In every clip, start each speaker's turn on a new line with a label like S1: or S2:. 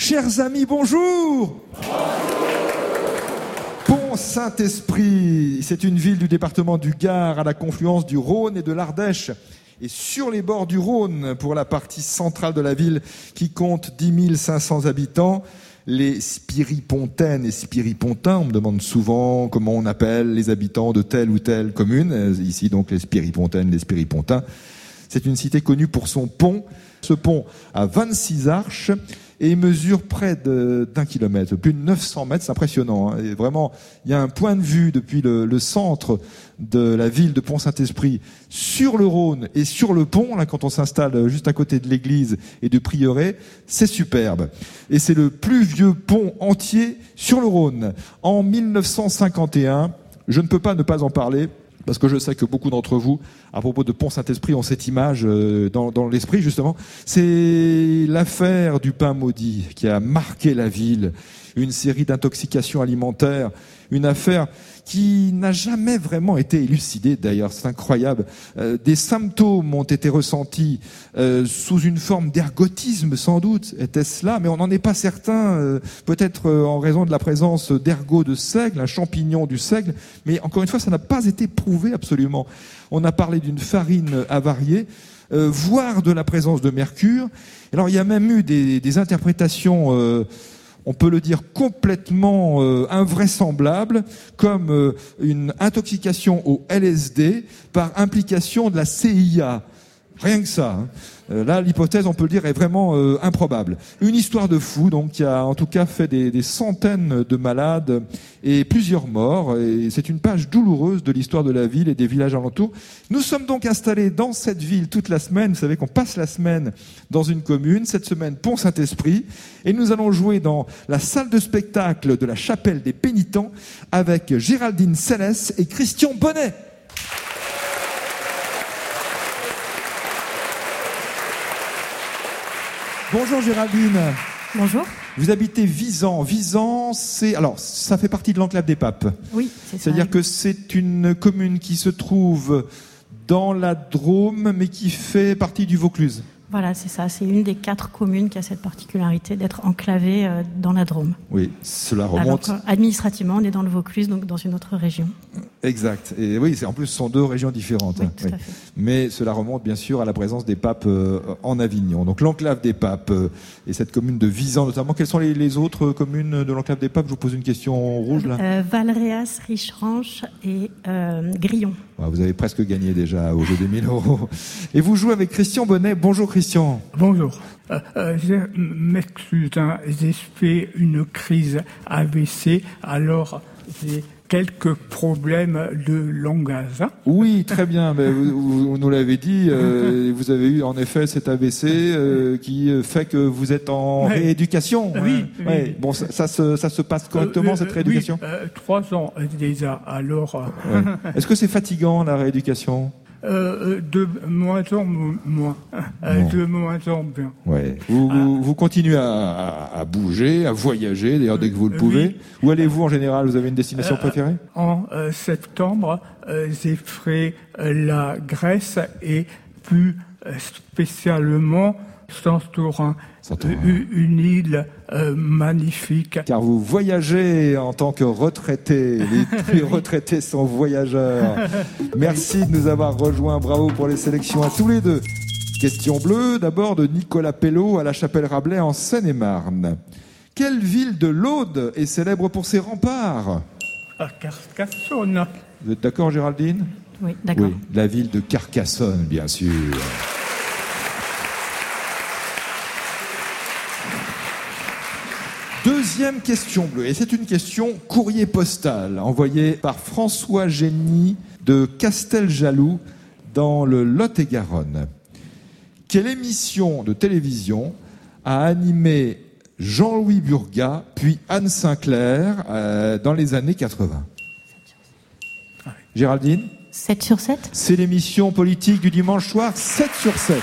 S1: Chers amis, bonjour. Pont-Saint-Esprit, c'est une ville du département du Gard à la confluence du Rhône et de l'Ardèche. Et sur les bords du Rhône, pour la partie centrale de la ville qui compte 10 500 habitants, les Spiripontaines et Spiripontains, on me demande souvent comment on appelle les habitants de telle ou telle commune. Ici donc les Spiripontaines, les Spiripontains. C'est une cité connue pour son pont. Ce pont a 26 arches et mesure près d'1 kilomètre, plus de 900 mètres, c'est impressionnant. Et vraiment, il y a un point de vue depuis le centre de la ville de Pont-Saint-Esprit sur le Rhône et sur le pont, là, quand on s'installe juste à côté de l'église et du prieuré, c'est superbe. Et c'est le plus vieux pont entier sur le Rhône. En 1951, je ne peux pas ne pas en parler, parce que je sais que beaucoup d'entre vous, à propos de Pont-Saint-Esprit, ont cette image dans l'esprit, justement. C'est l'affaire du pain maudit qui a marqué la ville. Une série d'intoxications alimentaires. Une affaire qui n'a jamais vraiment été élucidée, d'ailleurs. C'est incroyable. Des symptômes ont été ressentis sous une forme d'ergotisme, sans doute. Était-ce là? Mais on n'en est pas certain. Peut-être en raison de la présence d'ergot de seigle, un champignon du seigle. Mais encore une fois, ça n'a pas été prouvé absolument. On a parlé d'une farine avariée, voire de la présence de mercure. Alors, il y a même eu des interprétations... on peut le dire complètement invraisemblable, comme une intoxication au LSD par implication de la CIA. Rien que ça. Hein. Là, l'hypothèse, on peut le dire, est vraiment improbable. Une histoire de fou, donc, qui a en tout cas fait des centaines de malades et plusieurs morts. Et c'est une page douloureuse de l'histoire de la ville et des villages alentours. Nous sommes donc installés dans cette ville toute la semaine. Vous savez qu'on passe la semaine dans une commune. Cette semaine, Pont-Saint-Esprit. Et nous allons jouer dans la salle de spectacle de la Chapelle des Pénitents avec Géraldine Célès et Christian Bonnet. Bonjour Géraldine.
S2: Bonjour.
S1: Vous habitez Visan. Visan, ça fait partie de l'enclave des Papes.
S2: Oui, c'est ça.
S1: C'est-à-dire que c'est une commune qui se trouve dans la Drôme, mais qui fait partie du Vaucluse.
S2: Voilà, c'est ça. C'est une des 4 communes qui a cette particularité d'être enclavée dans la Drôme.
S1: Oui, cela remonte...
S2: Alors, administrativement, on est dans le Vaucluse, donc dans une autre région.
S1: Exact. Et oui, en plus, ce sont 2 régions différentes.
S2: Oui, tout à fait.
S1: Mais cela remonte bien sûr à la présence des papes en Avignon. Donc l'enclave des papes et cette commune de Visan notamment. Quelles sont les autres communes de l'enclave des papes? Je vous pose une question rouge là.
S2: Valréas, Richeranche et Grillon.
S1: Vous avez presque gagné déjà au jeu des 1000 €. Et vous jouez avec Christian Bonnet. Bonjour Christian.
S3: Bonjour. Je m'excuse, j'ai fait une crise AVC, alors j'ai quelques problèmes de langage.
S1: Oui, très bien. Mais vous nous l'avez dit, vous avez eu en effet cet AVC qui fait que vous êtes en rééducation.
S3: Oui.
S1: Bon, ça se passe correctement cette rééducation?
S3: Oui, 3 ans déjà. Alors.
S1: Est-ce que c'est fatigant la rééducation?
S3: De moins en moins. De moins en bien.
S1: Ouais. Vous continuez à bouger, à voyager, d'ailleurs, dès que vous le pouvez.
S3: Oui.
S1: Où allez-vous en général? Vous avez une destination préférée?
S3: En septembre, j'ai fait la Grèce et plus spécialement Santorin. Une île magnifique.
S1: Car vous voyagez en tant que retraité. Les retraités sont voyageurs. Merci de nous avoir rejoints. Bravo pour les sélections à tous les deux. Question bleue, d'abord de Nicolas Pello à la Chapelle Rabelais en Seine-et-Marne. Quelle ville de l'Aude est célèbre pour ses remparts?
S3: Carcassonne.
S1: Vous êtes d'accord, Géraldine?
S2: Oui, d'accord.
S1: Oui, la ville de Carcassonne, bien sûr. Deuxième question bleue, et c'est une question courrier postal envoyée par François Génie de Casteljaloux dans le Lot-et-Garonne. Quelle émission de télévision a animé Jean-Louis Burgat puis Anne Sinclair dans les années 80? Géraldine?
S2: 7 sur 7?
S1: C'est l'émission politique du dimanche soir, 7 sur 7.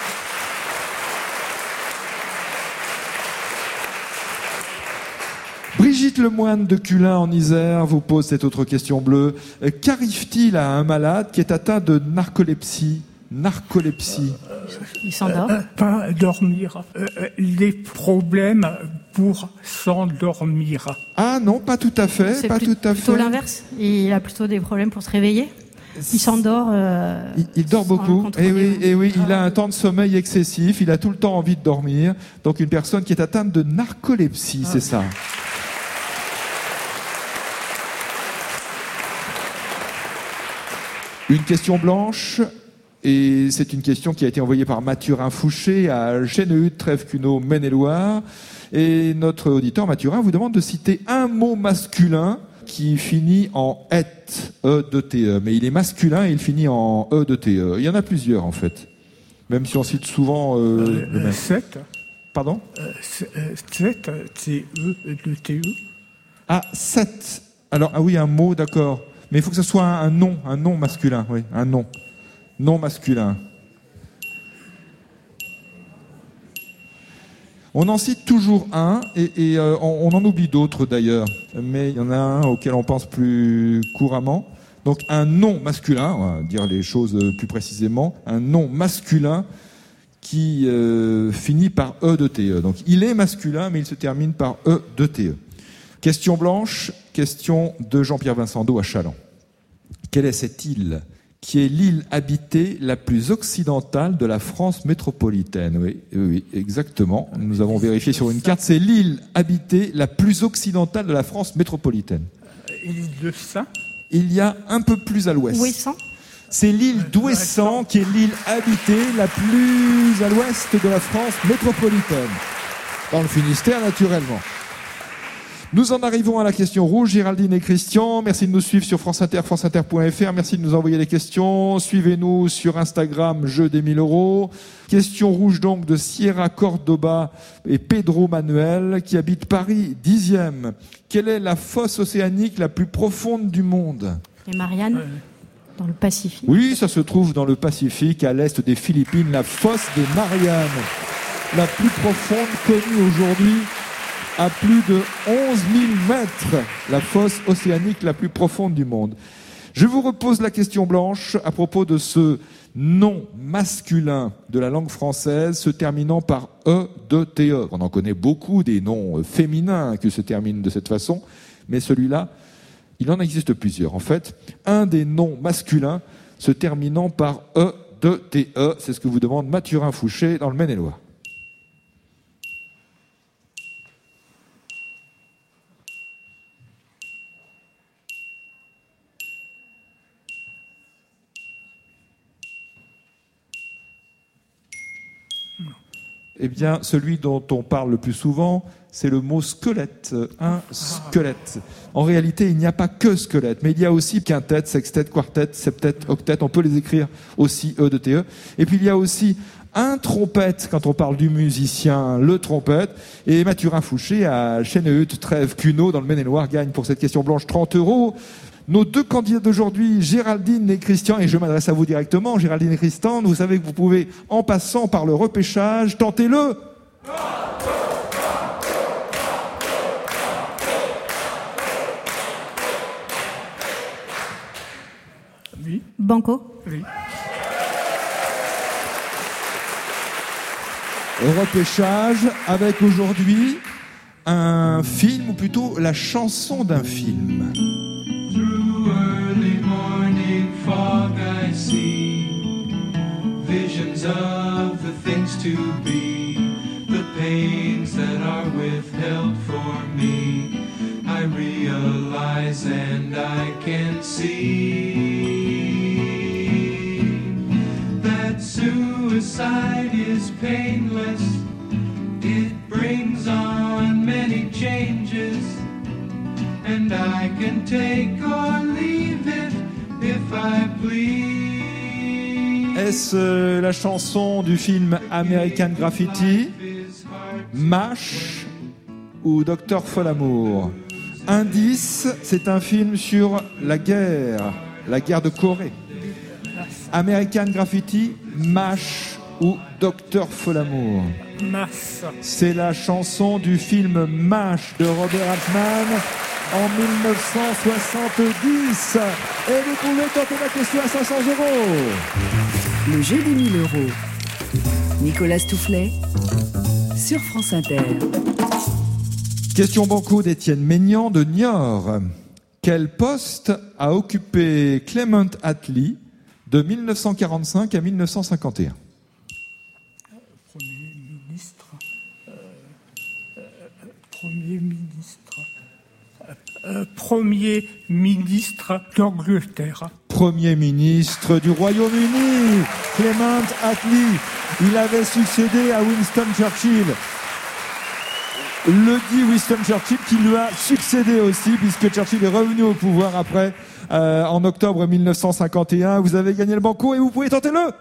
S1: Brigitte Lemoine de Culin en Isère vous pose cette autre question bleue. Qu'arrive-t-il à un malade qui est atteint de narcolepsie?
S2: Il s'endort.
S3: Pas dormir. Les problèmes pour s'endormir.
S1: Ah non, pas tout à fait,
S2: C'est
S1: pas tout à
S2: plutôt
S1: fait.
S2: l'inverse. Il a plutôt des problèmes pour se réveiller. Il s'endort.
S1: Il dort
S2: sans
S1: beaucoup.
S2: le contrôler.
S1: Et oui, il a un temps de sommeil excessif. Il a tout le temps envie de dormir. Donc une personne qui est atteinte de narcolepsie, c'est ça. Une question blanche. Et c'est une question qui a été envoyée par Mathurin Fouché à Chénehutte, Trèves-Cuneau, Maine-et-Loire. Et notre auditeur Mathurin vous demande de citer un mot masculin qui finit en et, E-D-T-E. Mais il est masculin et il finit en E-D-T-E. Il y en a plusieurs en fait. Même si on cite souvent le même.
S3: 7.
S1: Pardon
S3: 7, T-E-T-E.
S1: Ah, 7. Alors, ah oui, un mot, d'accord. Mais il faut que ce soit un nom masculin, oui, un nom. Non masculin. On en cite toujours un et on en oublie d'autres d'ailleurs. Mais il y en a un auquel on pense plus couramment. Donc un nom masculin, on va dire les choses plus précisément, un nom masculin qui finit par E-D-T-E. Donc il est masculin mais il se termine par E-D-T-E. Question blanche, question de Jean-Pierre Vincendo à Challans. Quelle est cette île qui est l'île habitée la plus occidentale de la France métropolitaine? Oui, exactement. Nous avons vérifié sur une carte. C'est l'île habitée la plus occidentale de la France métropolitaine.
S3: L'île de Saint.
S1: Il y a un peu plus à l'ouest.
S2: Ouessant.
S1: C'est l'île d'Ouessant qui est l'île habitée la plus à l'ouest de la France métropolitaine. Dans le Finistère, naturellement. Nous en arrivons à la question rouge. Géraldine et Christian, merci de nous suivre sur France Inter, franceinter.fr. Merci de nous envoyer les questions. Suivez-nous sur Instagram, Jeu des 1000 €. Question rouge donc de Sierra Cordoba et Pedro Manuel qui habitent Paris 10e. Quelle est la fosse océanique la plus profonde du monde?
S2: Les Mariannes, dans le Pacifique.
S1: Oui, ça se trouve dans le Pacifique, à l'est des Philippines, la fosse des Mariannes. La plus profonde connue aujourd'hui, à plus de 11 000 mètres, la fosse océanique la plus profonde du monde. Je vous repose la question blanche à propos de ce nom masculin de la langue française se terminant par E-D-T-E. On en connaît beaucoup des noms féminins qui se terminent de cette façon, mais celui-là, il en existe plusieurs. En fait, un des noms masculins se terminant par E-D-T-E, c'est ce que vous demande Mathurin Fouché dans le Maine-et-Loire. Eh bien, celui dont on parle le plus souvent, c'est le mot squelette. Un squelette. En réalité, il n'y a pas que squelette, mais il y a aussi quintette, sextette, quartette, septette, octette. On peut les écrire aussi E-D-T-E. Et puis il y a aussi un trompette, quand on parle du musicien, le trompette. Et Mathurin Fouché à Chénehutte, Trèves-Cuneau, dans le Maine-et-Loire, gagne pour cette question blanche 30 €. Nos deux candidats d'aujourd'hui, Géraldine et Christian, et je m'adresse à vous directement, Géraldine et Christian, vous savez que vous pouvez, en passant par le repêchage, tenter-le.
S3: Oui.
S2: Banco.
S3: Oui.
S1: Repêchage avec aujourd'hui un film, ou plutôt la chanson d'un film.
S4: Through early morning fog I see visions of the things to be, the pains that are withheld for me. I realize and I can see that suicide is painless. It brings on many changes, and I can take or leave it if I please.
S1: Est-ce la chanson du film American Graffiti, MASH ou Dr Folamour? Indice, c'est un film sur la guerre de Corée. American Graffiti, MASH ou Dr Folamour?
S3: Masse.
S1: C'est la chanson du film MASH de Robert Altman en 1970. Et vous pouvez tenter la question à 500 €.
S5: Le jeu des 1000 €. Nicolas Toufflet sur France Inter.
S1: Question banco d'Étienne Maignan de Niort. Quel poste a occupé Clement Attlee de 1945 à 1951?
S3: Premier ministre d'Angleterre.
S1: Premier ministre du Royaume-Uni, Clement Attlee. Il avait succédé à Winston Churchill. Le dit Winston Churchill qui lui a succédé aussi, puisque Churchill est revenu au pouvoir après, en octobre 1951. Vous avez gagné le banco et vous pouvez tenter le.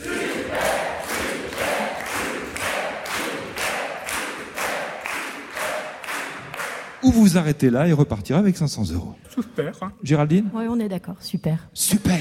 S1: Ou vous arrêtez là et repartirez avec 500 €.
S3: Super.
S1: Géraldine?
S2: Oui, on est d'accord. Super.
S1: Super.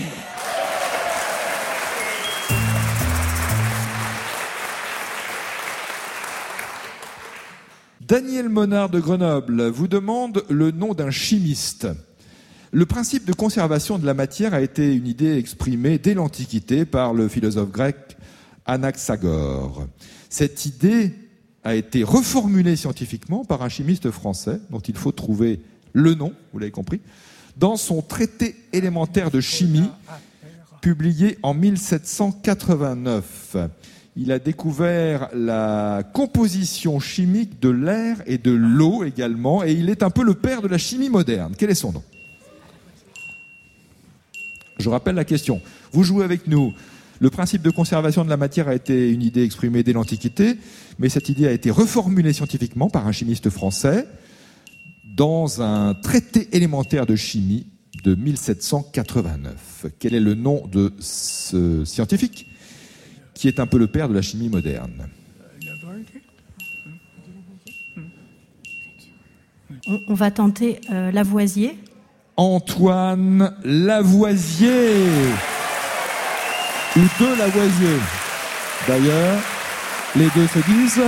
S1: Daniel Monard de Grenoble vous demande le nom d'un chimiste. Le principe de conservation de la matière a été une idée exprimée dès l'Antiquité par le philosophe grec Anaxagore. Cette idée a été reformulée scientifiquement par un chimiste français, dont il faut trouver le nom, vous l'avez compris, dans son traité élémentaire de chimie, publié en 1789. Il a découvert la composition chimique de l'air et de l'eau également, et il est un peu le père de la chimie moderne. Quel est son nom? Je rappelle la question. Vous jouez avec nous. Le principe de conservation de la matière a été une idée exprimée dès l'Antiquité, mais cette idée a été reformulée scientifiquement par un chimiste français dans un traité élémentaire de chimie de 1789. Quel est le nom de ce scientifique qui est un peu le père de la chimie moderne?
S2: On va tenter Lavoisier.
S1: Antoine Lavoisier. Ou de Lavoisier. D'ailleurs, les deux se disent.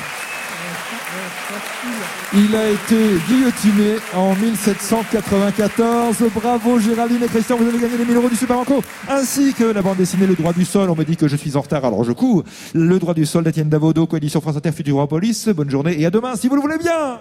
S1: Il a été guillotiné en 1794. Bravo Géraldine et Christian, vous avez gagné les 1000 € du Super Banco, ainsi que la bande dessinée Le Droit du Sol. On me dit que je suis en retard, alors je cours. Le Droit du Sol d'Étienne Davodo, coédition France Inter Futuropolis. Bonne journée et à demain si vous le voulez bien.